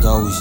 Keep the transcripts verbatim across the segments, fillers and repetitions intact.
it goes.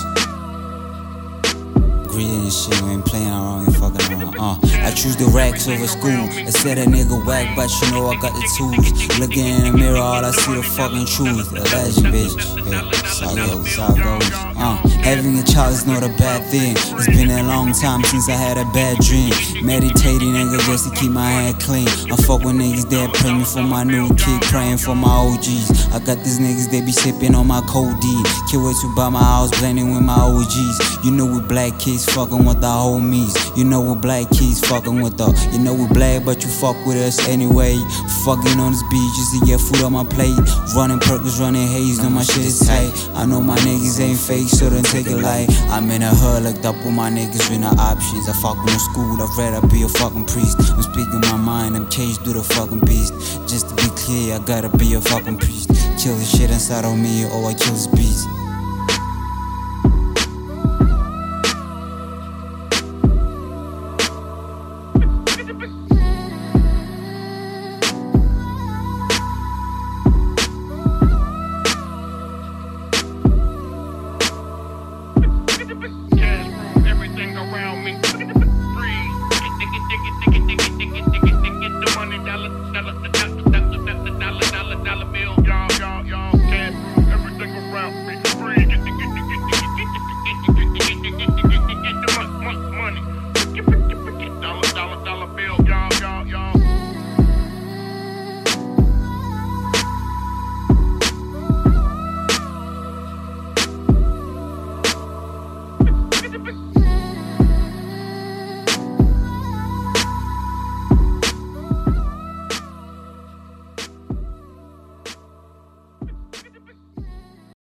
Greedy and shit, we ain't playing around, we ain't fucking around. Uh, I choose the racks over school. They said a nigga whack, but you know I got the tools. Looking in the mirror, all I see the fucking truth. A legend, bitch. Yeah, that's how it goes, that's how it goes. Uh, having a child is not a bad thing. It's been a long time since I had a bad dream. Meditating, nigga, just to keep my head clean. I fuck with niggas that pray me for my new kid, praying for my O Gs. I got these niggas that be sipping on my codeine. Can't wait to buy my house, blending with my O Gs. You know we black kids fucking with the homies. You know we black kids fucking with the. You know we black, but you fuck with us anyway. Fucking on this beach just to get food on my plate. Running perkins, running haze, know my shit is tight. I know my niggas ain't fake, so don't take it light. I'm in a hood, looked up with my niggas with no options. I fuck with no school, I'd rather be a fucking priest. I'm speaking my mind, I'm caged through the fucking beast. Just to be clear, I gotta be a fucking priest. Kill the shit inside of me, or I kill this beast.